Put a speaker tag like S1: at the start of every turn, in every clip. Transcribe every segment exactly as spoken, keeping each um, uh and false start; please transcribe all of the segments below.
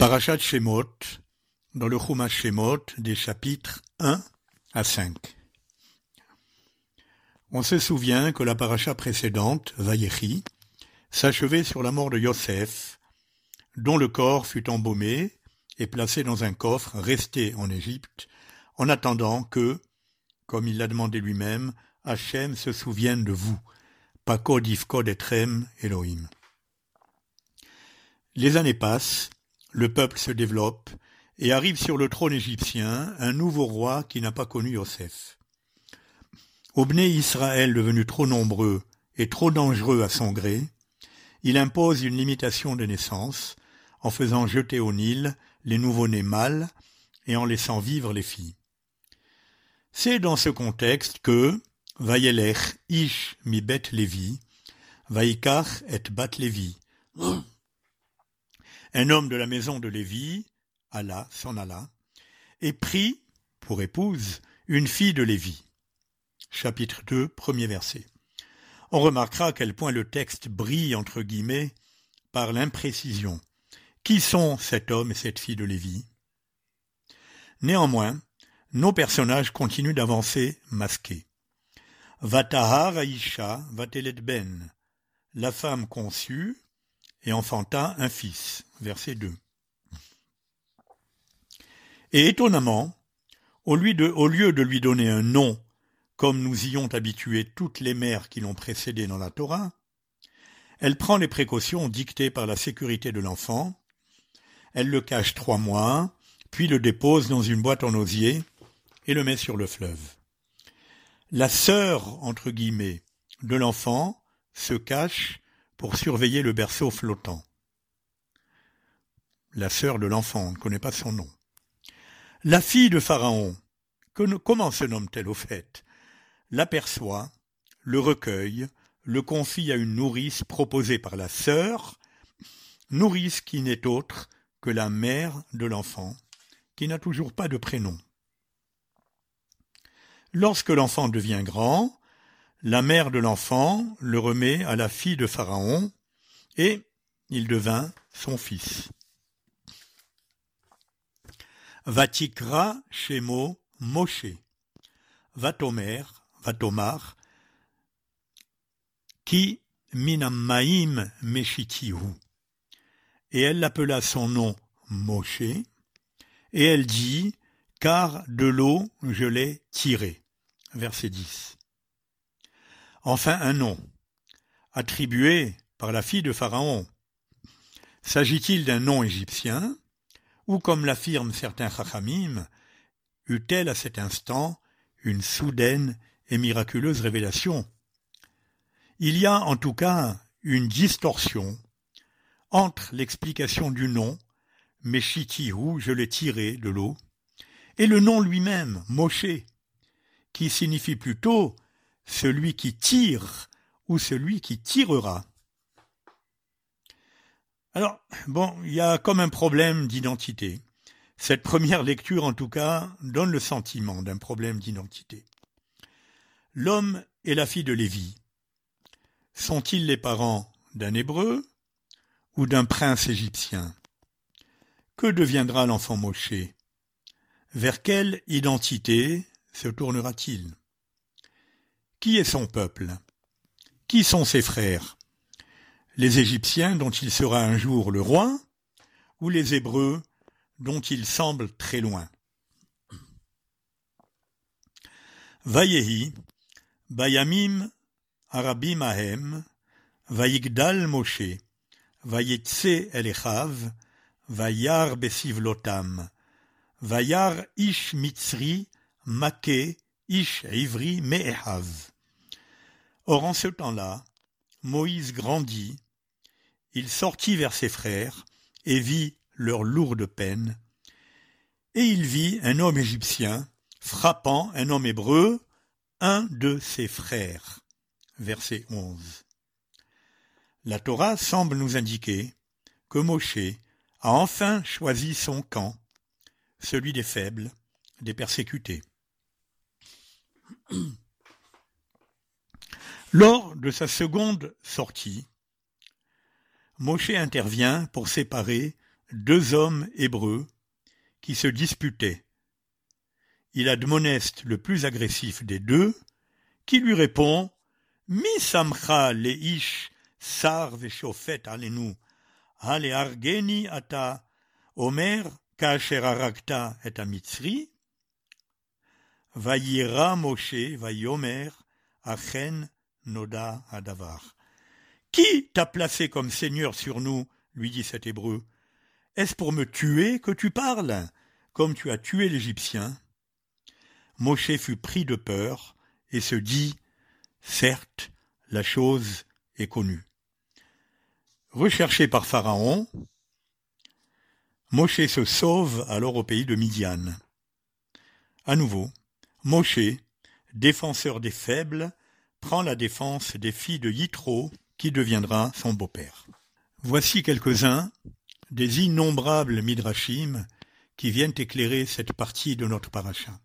S1: Parashat Shemot, dans le Chumash Shemot, des chapitres un à cinq. On se souvient que la paracha précédente, Vayechi, s'achevait sur la mort de Yosef, dont le corps fut embaumé et placé dans un coffre resté en Égypte, en attendant que, comme il l'a demandé lui-même, Hachem se souvienne de vous, Pakod Yifkod Etrem Elohim. Les années passent, le peuple se développe et arrive sur le trône égyptien un nouveau roi qui n'a pas connu Yosef. Au Bné Israël devenu trop nombreux et trop dangereux à son gré, il impose une limitation de naissance en faisant jeter au Nil les nouveau-nés mâles et en laissant vivre les filles. C'est dans ce contexte que Vayelech ish mi bet Lévi, Vayikach et bat Lévi. Un homme de la maison de Lévi, Allah s'en alla, et prit pour épouse une fille de Lévi. Chapitre deux, premier verset. On remarquera à quel point le texte brille entre guillemets par l'imprécision. Qui sont cet homme et cette fille de Lévi? Néanmoins, nos personnages continuent d'avancer masqués. Vatahar Aïcha vatelet ben, la femme conçut et enfanta un fils. Verset deux. Et étonnamment, au lieu, de, au lieu de lui donner un nom, comme nous y ont habitué toutes les mères qui l'ont précédé dans la Torah, elle prend les précautions dictées par la sécurité de l'enfant, elle le cache trois mois, puis le dépose dans une boîte en osier et le met sur le fleuve. La sœur, entre guillemets, de l'enfant se cache pour surveiller le berceau flottant. La sœur de l'enfant, on ne connaît pas son nom. La fille de Pharaon, comment se nomme-t-elle au fait, l'aperçoit, le recueille, le confie à une nourrice proposée par la sœur, nourrice qui n'est autre que la mère de l'enfant, qui n'a toujours pas de prénom. Lorsque l'enfant devient grand, la mère de l'enfant le remet à la fille de Pharaon et il devint son fils. Vatikra Shemo Moshe, Vatomer, Vatomar, qui minammaim meshitihu. Et elle l'appela son nom Moshe, et elle dit, car de l'eau je l'ai tiré. Verset dix. Enfin un nom, attribué par la fille de Pharaon. S'agit-il d'un nom égyptien, ou comme l'affirment certains chachamim, eut-elle à cet instant une soudaine et miraculeuse révélation? Il y a en tout cas une distorsion entre l'explication du nom, Meshitihu, je l'ai tiré de l'eau, et le nom lui-même, Moshe, qui signifie plutôt celui qui tire ou celui qui tirera. Alors, bon, il y a comme un problème d'identité. Cette première lecture, en tout cas, donne le sentiment d'un problème d'identité. L'homme et la fille de Lévi, sont-ils les parents d'un Hébreu ou d'un prince égyptien? Que deviendra l'enfant Moshe? Vers quelle identité se tournera-t-il? Qui est son peuple? Qui sont ses frères? Les Égyptiens dont il sera un jour le roi, ou les Hébreux dont il semble très loin? Vayehi, Bayamim, Arabim Ahem, Vayigdal Moshe, Vayetse Elechav, Vayar Besivlotam, Vayar Ish Mitzri, Make, Ish Ivri Me'ehav. Or en ce temps-là, Moïse grandit, il sortit vers ses frères et vit leur lourde peine, et il vit un homme égyptien frappant un homme hébreu, un de ses frères. Verset onze. La Torah semble nous indiquer que Moshe a enfin choisi son camp, celui des faibles, des persécutés. Lors de sa seconde sortie, Moshe intervient pour séparer deux hommes hébreux qui se disputaient. Il admoneste le plus agressif des deux, qui lui répond « Mi samcha leish sar veshofet alenu, hale argeni ata omer kasher harakta et hamitzri, vayira Moshe vayomer achen noda hadavar. » Qui t'a placé comme seigneur sur nous, lui dit cet hébreu. Est-ce pour me tuer que tu parles, comme tu as tué l'Égyptien? Moshe fut pris de peur et se dit, certes, la chose est connue. Recherché par Pharaon, Moshe se sauve alors au pays de Midian. À nouveau, Moshe, défenseur des faibles, prend la défense des filles de Yitro, qui deviendra son beau-père. Voici quelques-uns des innombrables midrashim qui viennent éclairer cette partie de notre paracha.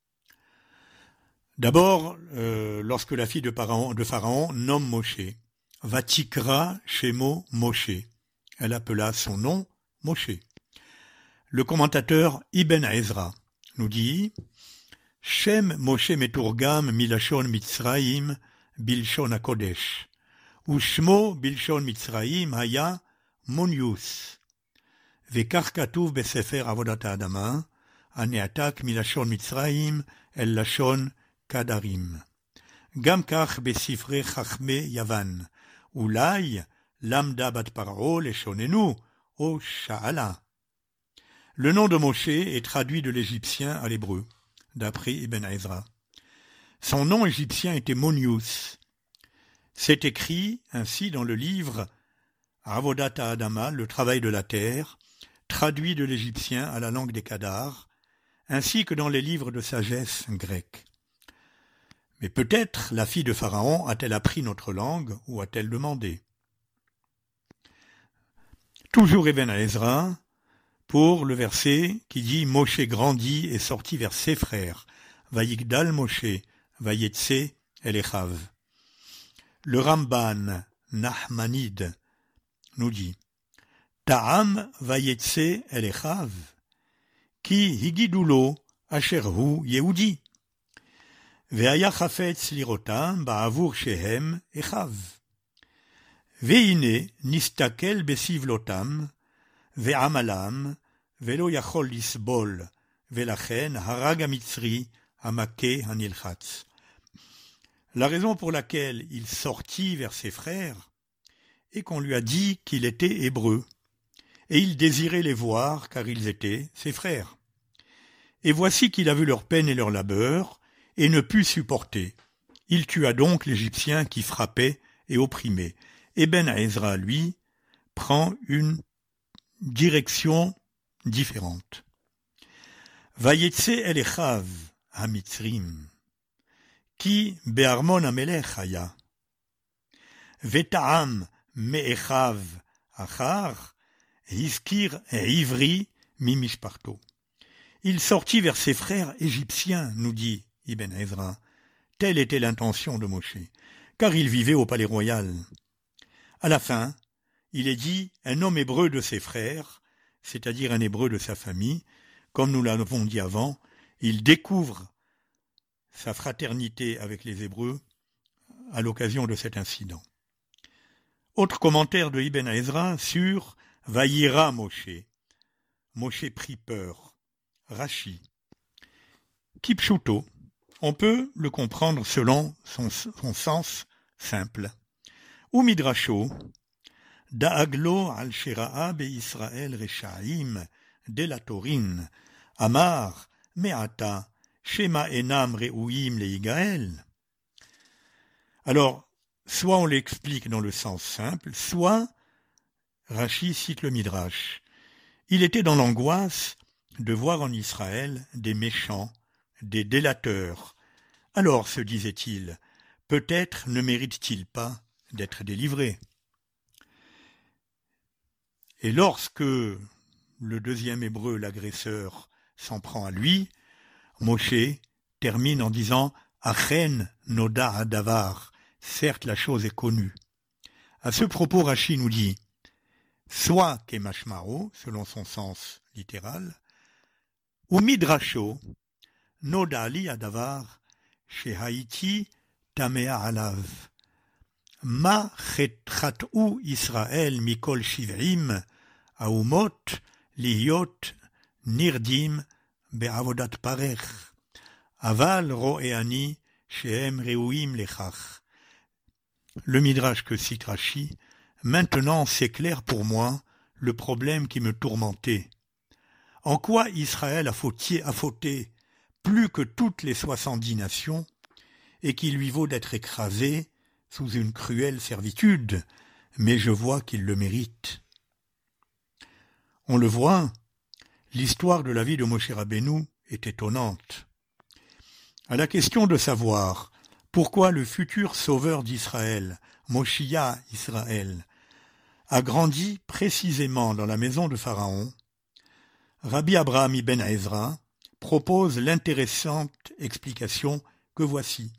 S1: D'abord, euh, lorsque la fille de Pharaon, de Pharaon nomme Moshe, Vatikra Shemo Moshe, elle appela son nom Moshe. Le commentateur Ibn Ezra nous dit Shem Moshe meturgam milashon Mitzraim bilshon hakodesh. ושמו בלשון מצרים היה מוניוס, וכך כתוב בספר עבודת האדמה, הנעתק מלשון מצרים אל לשון קדרים. גם כך בספרי חכמי יוון, אולי למדה בת פרעה לשוננו, או שאלה. Le nom de Moshe est traduit de l'égyptien à l'hébreu, d'après Ibn Ezra. Son nom égyptien était Monius. C'est écrit ainsi dans le livre Avodat Adama, le travail de la terre, traduit de l'égyptien à la langue des Kadars, ainsi que dans les livres de sagesse grecque. Mais peut-être la fille de Pharaon a-t-elle appris notre langue ou a-t-elle demandé? Toujours Ibn Ezra, pour le verset qui dit « Moshe grandit et sortit vers ses frères, Vayigdal Moshe, Vayetse Elechav ». Le Ramban Nachmanide nous dit Ta'am vayetse elechav ki higidulo asher hu Yehudi ve'aya chafetz lirotam ba'avur shehem echav ve'ine nistakel besivlotam ve'amalam ve'lo yachol lisbol ve'lachen harag hamitzri hamake hanilchatz. La raison pour laquelle il sortit vers ses frères est qu'on lui a dit qu'il était hébreu, et il désirait les voir car ils étaient ses frères. Et voici qu'il a vu leur peine et leur labeur, et ne put supporter. Il tua donc l'Égyptien qui frappait et opprimait. Et Ben Ezra, lui, prend une direction différente. Vayetse elechav hamitzrim. Ki be'armon hamelech haya, ve'ta'am me'echav achar, hiskir ivri mi mishparto. Il sortit vers ses frères égyptiens, nous dit Ibn Ezra. Telle était l'intention de Moshe, car il vivait au palais royal. À la fin, il est dit un homme hébreu de ses frères, c'est-à-dire un hébreu de sa famille, comme nous l'avons dit avant, il découvre sa fraternité avec les Hébreux à l'occasion de cet incident. Autre commentaire de Ibn Ezra sur Vayira Moshe. Moshe prit peur. Rashi. Kipshuto. On peut le comprendre selon son, son sens simple. Ou Midrasho. Da'aglo al shera'a be Israël reshaim de la Torin. Amar me'ata. Shema enam re'ouim leigael. Alors, soit on l'explique dans le sens simple, soit Rashi cite le Midrash. Il était dans l'angoisse de voir en Israël des méchants, des délateurs. Alors, se disait-il, peut-être ne mérite-t-il pas d'être délivré. Et lorsque le deuxième hébreu, l'agresseur, s'en prend à lui, Moshe termine en disant « Achen noda hadavar », certes la chose est connue. À ce propos, Rashi nous dit « soit kemashmaro, selon son sens littéral, ou midrasho, nodali adavar, shehaiti tamea alav, ma chat'u Israël mikol shiv'im, aumot liyot nirdim be'avodat parech, aval ro'eani shehem reuim lechach. Le midrash que cite Rashi, maintenant s'éclaire pour moi le problème qui me tourmentait. En quoi Israël a fauté, a fauté plus que toutes les soixante-dix nations, et qu'il lui vaut d'être écrasé sous une cruelle servitude, mais je vois qu'il le mérite. On le voit, l'histoire de la vie de Moshe Rabbeinu est étonnante. À la question de savoir pourquoi le futur sauveur d'Israël, Moshiach Israël, a grandi précisément dans la maison de Pharaon, Rabbi Abraham ibn Ezra propose l'intéressante explication que voici.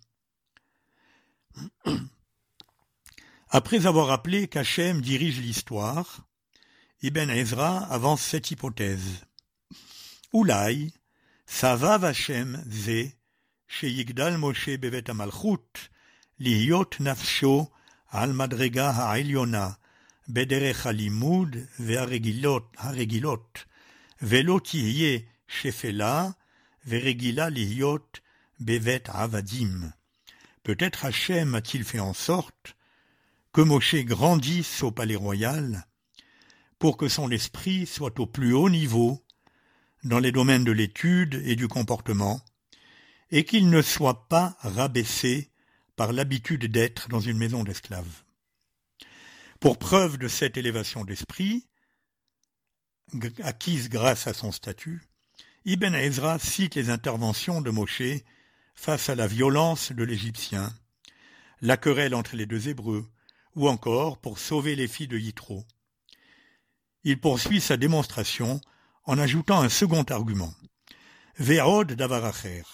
S1: Après avoir rappelé qu'Hachem dirige l'histoire, Ibn Ezra avance cette hypothèse. Oulai, Savav Hashem ze, sheyigdal Moshe bevet hamalchut, liyot nafsho al madrega ha'elyona, bederech halimud ve'haregilot, haregilot, velo tihye shefela, veregila liyot bevet avadim. Peut-être Hachem a-t-il fait en sorte que Moshe grandisse au palais royal pour que son esprit soit au plus haut niveau dans les domaines de l'étude et du comportement et qu'il ne soit pas rabaissé par l'habitude d'être dans une maison d'esclaves. Pour preuve de cette élévation d'esprit, acquise grâce à son statut, Ibn Ezra cite les interventions de Moshe face à la violence de l'Égyptien, la querelle entre les deux Hébreux, ou encore pour sauver les filles de Yitro. Il poursuit sa démonstration en ajoutant un second argument. Ve'od davar acher.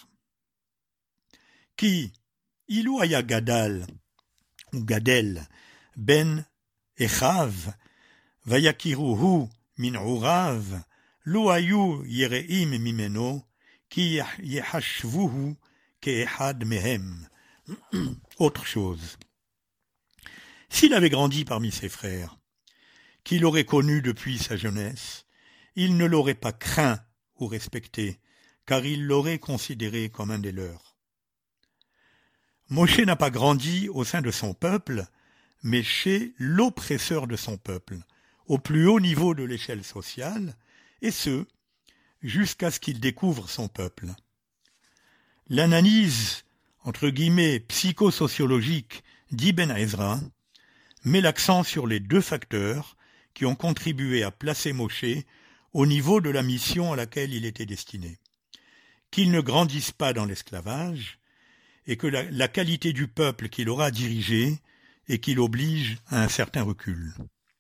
S1: Qui, ilou haya gadal, ou gadel, ben echav, vayakiruhu min urav, lo hayu yereim mimeno, ki yehashvuhu ke'ehad mehem. Autre chose. S'il avait grandi parmi ses frères, qu'il aurait connu depuis sa jeunesse, il ne l'aurait pas craint ou respecté, car il l'aurait considéré comme un des leurs. Moshe n'a pas grandi au sein de son peuple, mais chez l'oppresseur de son peuple, au plus haut niveau de l'échelle sociale, et ce, jusqu'à ce qu'il découvre son peuple. L'analyse, entre guillemets, psychosociologique d'Ibn Ezra met l'accent sur les deux facteurs qui ont contribué à placer Moshe au niveau de la mission à laquelle il était destiné. Qu'il ne grandisse pas dans l'esclavage et que la, la qualité du peuple qu'il aura dirigé et qui l'oblige à un certain recul.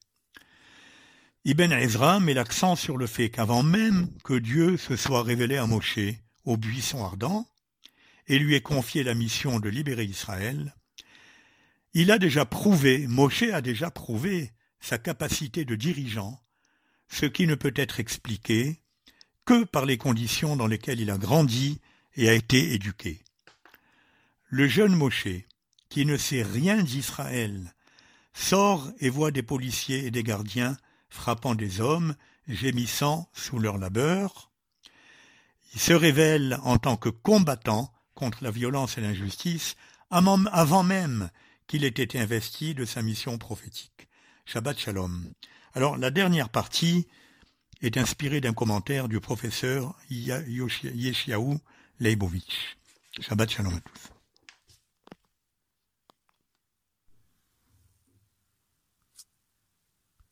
S1: Ibn Ezra met l'accent sur le fait qu'avant même que Dieu se soit révélé à Moshe au buisson ardent et lui ait confié la mission de libérer Israël, il a déjà prouvé, Moshe a déjà prouvé sa capacité de dirigeant, ce qui ne peut être expliqué que par les conditions dans lesquelles il a grandi et a été éduqué. Le jeune Moshe, qui ne sait rien d'Israël, sort et voit des policiers et des gardiens frappant des hommes, gémissant sous leur labeur. Il se révèle en tant que combattant contre la violence et l'injustice avant même qu'il ait été investi de sa mission prophétique. Shabbat Shalom. Alors, la dernière partie est inspirée d'un commentaire du professeur Yeshayahu Leibovitch. Shabbat Shalom à tous.